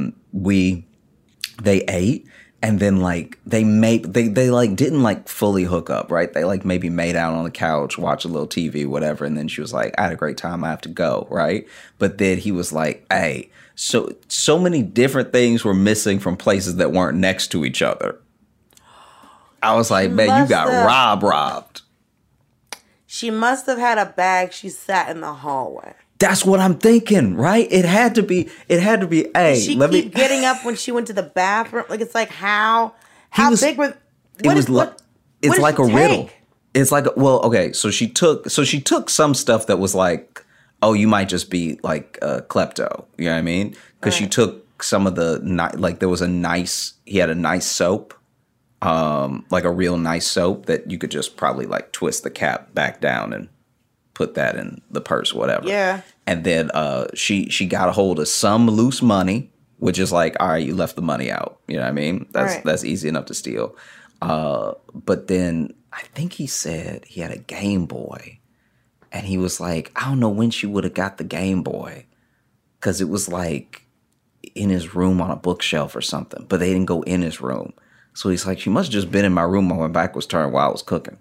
they ate, and then like they like didn't like fully hook up, right? They like maybe made out on the couch, watch a little TV, whatever, and then she was like, I had a great time, I have to go, right? But then he was like, hey, so many different things were missing from places that weren't next to each other. I was like, man, you got robbed. She must have had a bag she sat in the hallway. That's what I'm thinking, right? It had to be, hey, she keep getting up when she went to the bathroom. Like, it's like, how big was, it's like a riddle. It's like, well, okay, so she took some stuff that was like, oh, you might just be like a klepto, you know what I mean? Because she took some of the, like, he had a nice soap, like a real nice soap that you could just probably like twist the cap back down and put that in the purse, whatever. Yeah. And then she got a hold of some loose money, which is like, all right, you left the money out. You know what I mean? That's easy enough to steal. But then I think he said he had a Game Boy. And he was like, I don't know when she would have got the Game Boy, because it was like in his room on a bookshelf or something. But they didn't go in his room. So he's like, she must have just been in my room while my back was turned while I was cooking.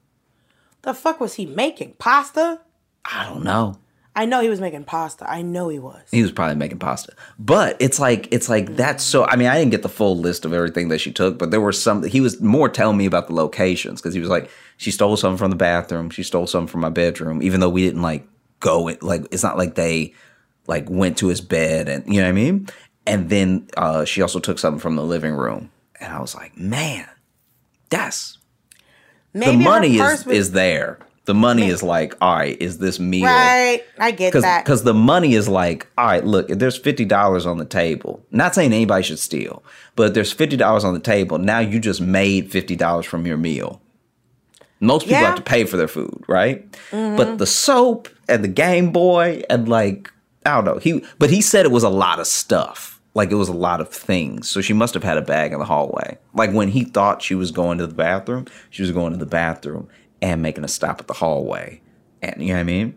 The fuck was he making? Pasta? I don't know. I know he was making pasta. I know he was. He was probably making pasta. But it's like that's so, I mean, I didn't get the full list of everything that she took, but there were some, he was more telling me about the locations, because he was like, she stole something from the bathroom, she stole something from my bedroom, even though we didn't like go, like, it's not like they like went to his bed, and you know what I mean? And then she also took something from the living room. And I was like, man, that's, maybe the money is there. The money is like, all right, is this meal? Right, I get that. Because the money is like, all right, look, if there's $50 on the table, not saying anybody should steal, but if there's $50 on the table, now you just made $50 from your meal. Most people have to pay for their food, right? Mm-hmm. But the soap and the Game Boy and like, I don't know. He said it was a lot of stuff. Like, it was a lot of things. So she must have had a bag in the hallway. Like, when he thought she was going to the bathroom, she was going to the bathroom and making a stop at the hallway. And you know what I mean?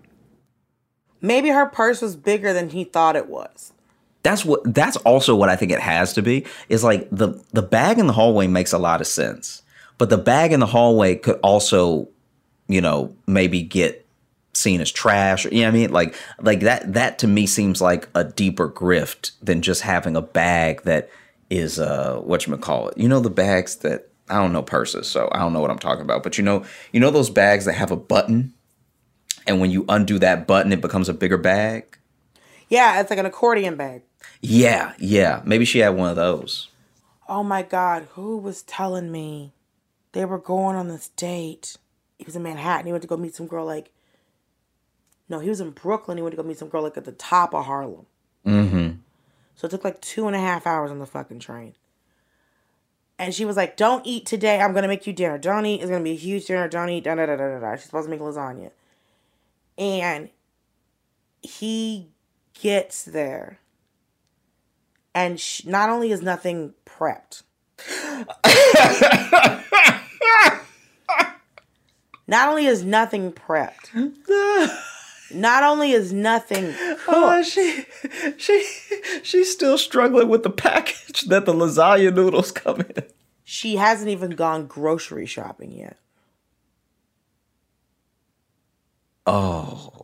Maybe her purse was bigger than he thought it was. That's also what I think it has to be. Is like the bag in the hallway makes a lot of sense. But the bag in the hallway could also, you know, maybe get seen as trash, or, you know what I mean? Like that to me seems like a deeper grift than just having a bag that is whatchamacallit. You know, the bags that, I don't know purses, so I don't know what I'm talking about, but you know those bags that have a button, and when you undo that button it becomes a bigger bag? Yeah, it's like an accordion bag. Yeah. Maybe she had one of those. Oh my God, who was telling me they were going on this date? He was in Manhattan. He went to go meet some girl he was in Brooklyn. He went to go meet some girl like at the top of Harlem. Mm-hmm. So it took like 2.5 hours on the fucking train. And she was like, don't eat today. I'm going to make you dinner. Don't eat. It's going to be a huge dinner. Don't eat. Da, da, da, da, da, da. She's supposed to make lasagna. And he gets there. And not only is nothing prepped. Not only is nothing prepped. Not only is nothing cooked. She's still struggling with the package that the lasagna noodles come in. She hasn't even gone grocery shopping yet. Oh,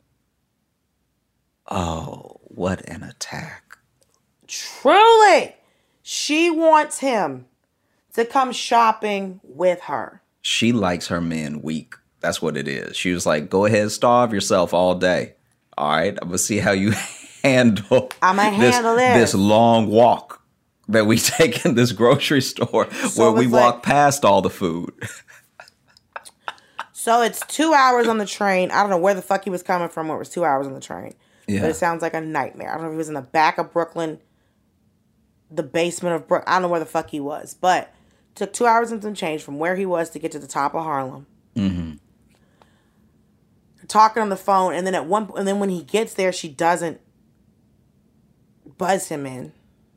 what an attack. Truly, she wants him to come shopping with her. She likes her men weak. That's what it is. She was like, go ahead, starve yourself all day. All right, I'm going to see how you handle this long walk that we take in this grocery store where we walk past all the food. So it's 2 hours on the train. I don't know where the fuck he was coming from where it was 2 hours on the train. Yeah. But it sounds like a nightmare. I don't know if he was in the back of Brooklyn, the basement of Brooklyn. I don't know where the fuck he was. But it took 2 hours and some change from where he was to get to the top of Harlem. Mm-hmm. Talking on the phone, and then when he gets there, she doesn't buzz him in.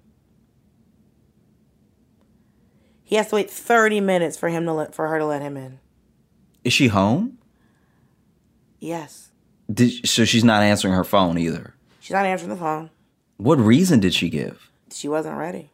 He has to wait 30 minutes for her to let him in. Is she home? Yes. So she's not answering her phone either. She's not answering the phone. What reason did she give? She wasn't ready.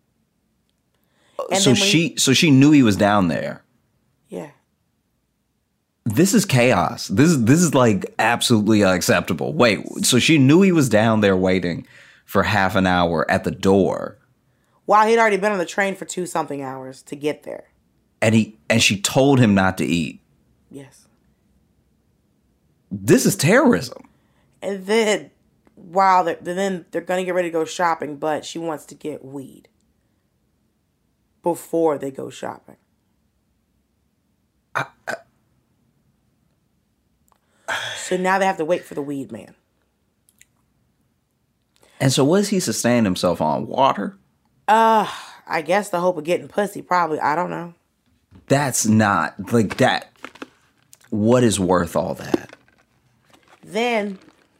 So she knew he was down there. Yeah. This is chaos. This is like absolutely unacceptable. Wait, so she knew he was down there waiting for half an hour at the door. While he'd already been on the train for 2-something hours to get there. And she told him not to eat. Yes. This is terrorism. And then they're going to get ready to go shopping, but she wants to get weed before they go shopping. So now they have to wait for the weed man. And so what does he sustain himself on? Water? I guess the hope of getting pussy, probably. I don't know. That's not, like, that. What is worth all that? Then.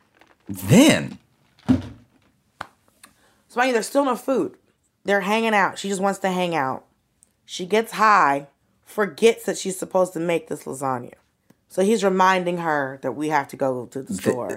So there's still no food. They're hanging out. She just wants to hang out. She gets high, forgets that she's supposed to make this lasagna. So he's reminding her that we have to go to the store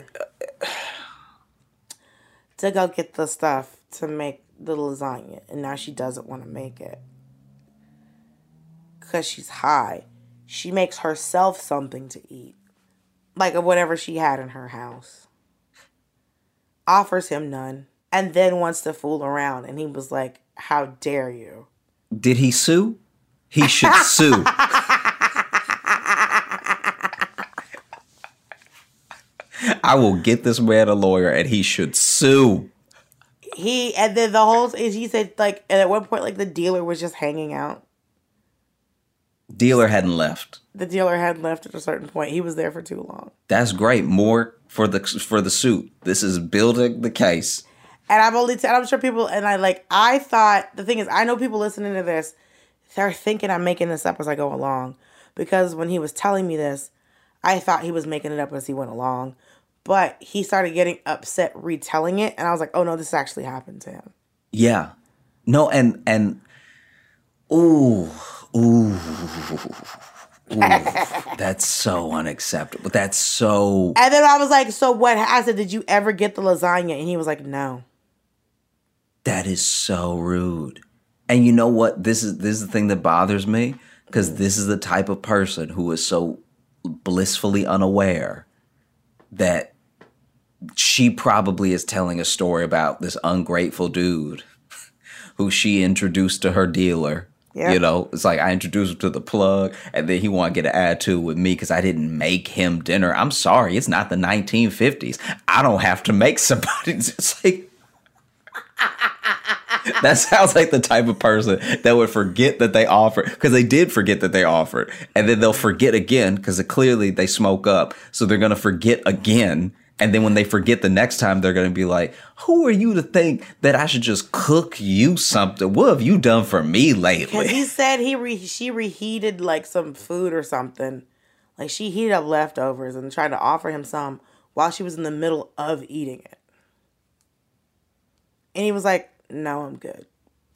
to go get the stuff to make the lasagna. And now she doesn't want to make it. Because she's high. She makes herself something to eat. Like whatever she had in her house. Offers him none. And then wants to fool around. And he was like, how dare you? Did he sue? He should sue. I will get this man a lawyer and he should sue. And then the whole, he said, like, and at one point, like, the dealer was just hanging out. Dealer hadn't left. The dealer hadn't left at a certain point. He was there for too long. That's great. More for the suit. This is building the case. And I'm sure people, and I thought, the thing is, I know people listening to this, they're thinking I'm making this up as I go along. Because when he was telling me this, I thought he was making it up as he went along. But he started getting upset retelling it. And I was like, oh no, this actually happened to him. Yeah. No, and ooh, that's so unacceptable. That's so. And then I was like, so what? I said, did you ever get the lasagna? And he was like, no. That is so rude. And you know what? This is the thing that bothers me. Because this is the type of person who is so blissfully unaware that she probably is telling a story about this ungrateful dude who she introduced to her dealer. Yep. You know, it's like I introduced him to the plug and then he want to get an attitude with me because I didn't make him dinner. I'm sorry. It's not the 1950s. I don't have to make somebody. It's like, that sounds like the type of person that would forget that they offered, because they did forget that they offered, and then they'll forget again because clearly they smoke up, so they're going to forget again, And then when they forget the next time, they're going to be like, who are you to think that I should just cook you something? What have you done for me lately? Because he said she reheated like some food or something. Like she heated up leftovers and tried to offer him some while she was in the middle of eating it. And he was like, no, I'm good.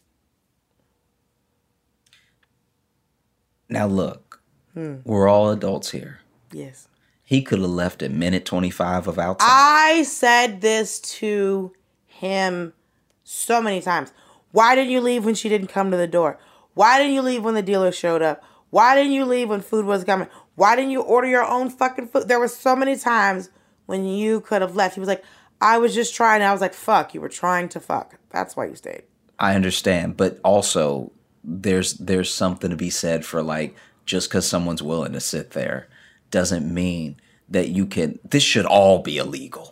Now look, we're all adults here. Yes. He could have left at minute 25 of outside. I said this to him so many times. Why didn't you leave when she didn't come to the door? Why didn't you leave when the dealer showed up? Why didn't you leave when food was coming? Why didn't you order your own fucking food? There were so many times when you could have left. He was like, I was just trying. I was like, fuck, you were trying to fuck. That's why you stayed. I understand, but also there's something to be said for like, just because someone's willing to sit there doesn't mean that you can. This should all be illegal.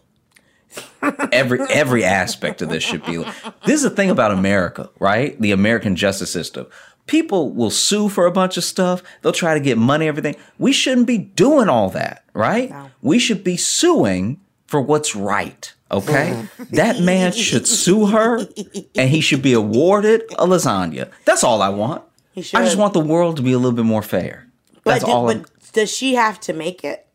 Every aspect of this should be. This is the thing about America, right? The American justice system. People will sue for a bunch of stuff. They'll try to get money, everything. We shouldn't be doing all that, right? No. We should be suing for what's right, okay? That man should sue her, and he should be awarded a lasagna. That's all I want. I just want the world to be a little bit more fair. That's all. But does she have to make it?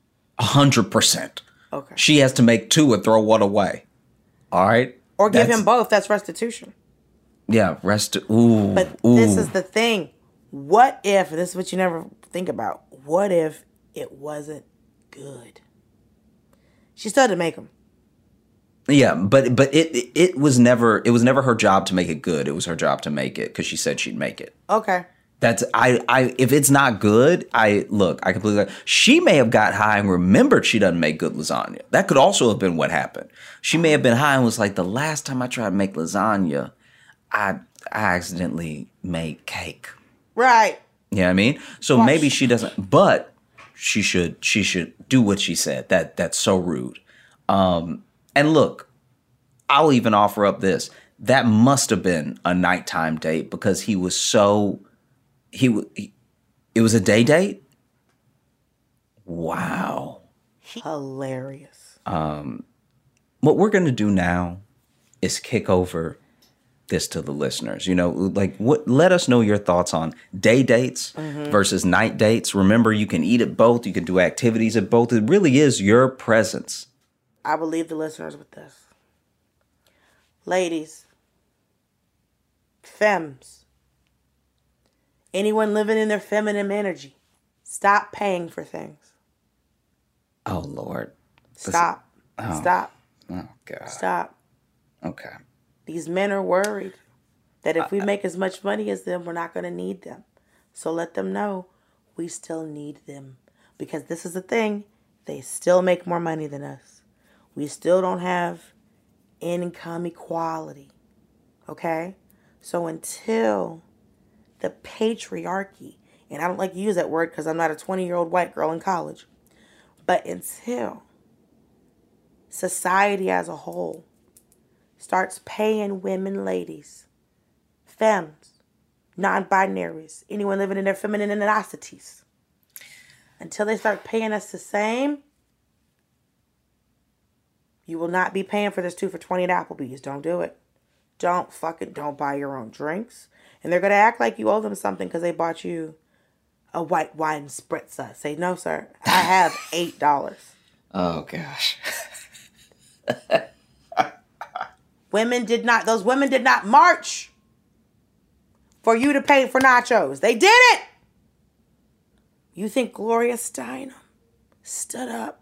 100%. Okay. She has to make 2 and throw 1 away. All right? Or give him both. That's restitution. Yeah, But this is the thing. What if, this is what you never think about, what if it wasn't good? She still had to make them. Yeah, but it was never her job to make it good. It was her job to make it because she said she'd make it. Okay. That's if it's not good, I completely. She may have got high and remembered she doesn't make good lasagna. That could also have been what happened. She may have been high and was like, the last time I tried to make lasagna, I accidentally made cake. Right. You know what I mean? So maybe she doesn't, but she should do what she said. That's so rude. And look, I'll even offer up this. That must have been a nighttime date because he was so. It was a day date? Wow. Hilarious. What we're going to do now is kick over this to the listeners. You know, like let us know your thoughts on day dates versus night dates. Remember, you can eat at both. You can do activities at both. It really is your presence. I will leave the listeners with this. Ladies, femmes, anyone living in their feminine energy, stop paying for things. Oh, Lord. Stop. Stop. Oh, God. Stop. Okay. These men are worried that if we make as much money as them, we're not going to need them. So let them know we still need them. Because this is the thing. They still make more money than us. We still don't have income equality. Okay? So until the patriarchy, and I don't like to use that word because I'm not a 20-year-old white girl in college, but until society as a whole starts paying women, ladies, femmes, non-binaries, anyone living in their femininicities, until they start paying us the same, you will not be paying for this 2 for $20 at Applebee's. Don't do it. Don't buy your own drinks. And they're going to act like you owe them something because they bought you a white wine spritzer. Say, no, sir, I have $8. Oh, gosh. Those women did not march for you to pay for nachos. They did it. You think Gloria Steinem stood up?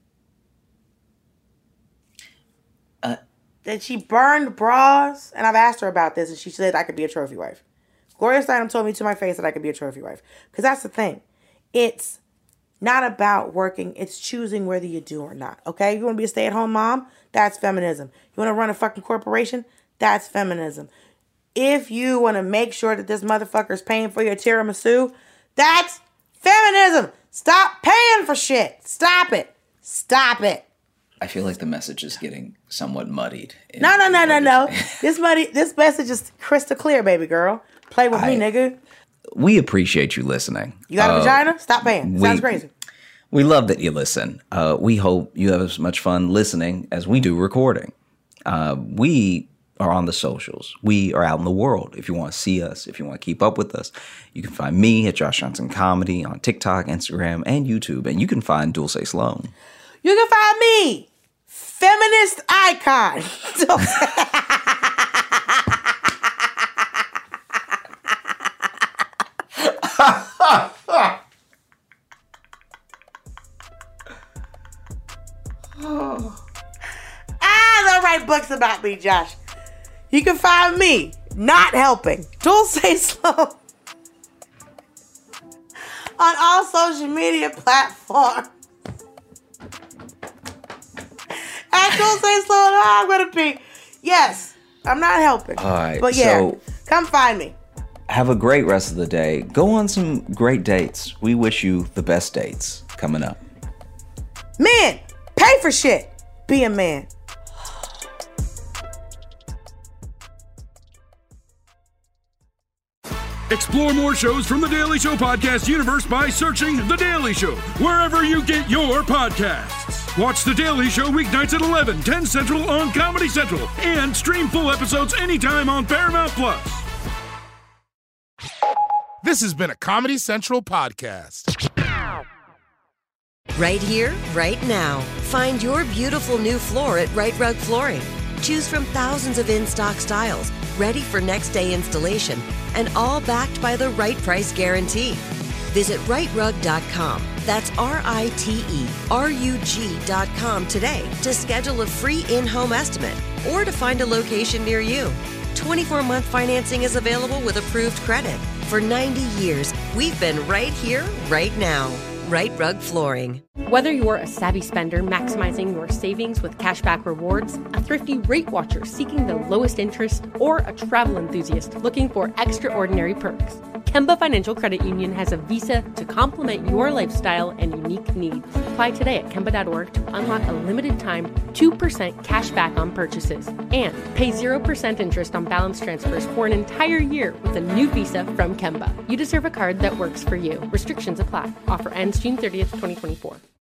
That she burned bras? And I've asked her about this and she said I could be a trophy wife. Gloria Steinem told me to my face that I could be a trophy wife. Because that's the thing. It's not about working. It's choosing whether you do or not. Okay? You want to be a stay-at-home mom? That's feminism. You want to run a fucking corporation? That's feminism. If you want to make sure that this motherfucker's paying for your tiramisu, that's feminism. Stop paying for shit. Stop it. Stop it. I feel like the message is getting somewhat muddied. No. This message is crystal clear, baby girl. Play with me, nigga. We appreciate you listening. You got a vagina? Stop paying. Sounds crazy. We love that you listen. We hope you have as much fun listening as we do recording. We are on the socials. We are out in the world. If you want to see us, if you want to keep up with us, you can find me at Josh Johnson Comedy on TikTok, Instagram, and YouTube. And you can find Dulce Sloan. You can find me, feminist icon. Don't write books about me, Josh. You can find me not helping Dulce Sloan on all social media platforms. At Dulce Sloan, I'm gonna be. Yes, I'm not helping. All right, but yeah, so come find me. Have a great rest of the day. Go on some great dates. We wish you the best dates coming up. Men, pay for shit. Be a man. Explore more shows from The Daily Show podcast universe by searching The Daily Show wherever you get your podcasts. Watch The Daily Show weeknights at 11, 10 Central on Comedy Central, and stream full episodes anytime on Paramount+. This has been a Comedy Central podcast. Right here, right now. Find your beautiful new floor at Right Rug Flooring. Choose from thousands of in-stock styles, ready for next day installation, and all backed by the right price guarantee. Visit rightrug.com. That's RITERUG.com today to schedule a free in-home estimate or to find a location near you. 24-month financing is available with approved credit. For 90 years, we've been right here, right now. Right Rug Flooring. Whether you're a savvy spender maximizing your savings with cashback rewards, a thrifty rate watcher seeking the lowest interest, or a travel enthusiast looking for extraordinary perks, Kemba Financial Credit Union has a visa to complement your lifestyle and unique needs. Apply today at Kemba.org to unlock a limited time 2% cash back on purchases and pay 0% interest on balance transfers for an entire year with a new visa from Kemba. You deserve a card that works for you. Restrictions apply. Offer ends June 30th, 2024.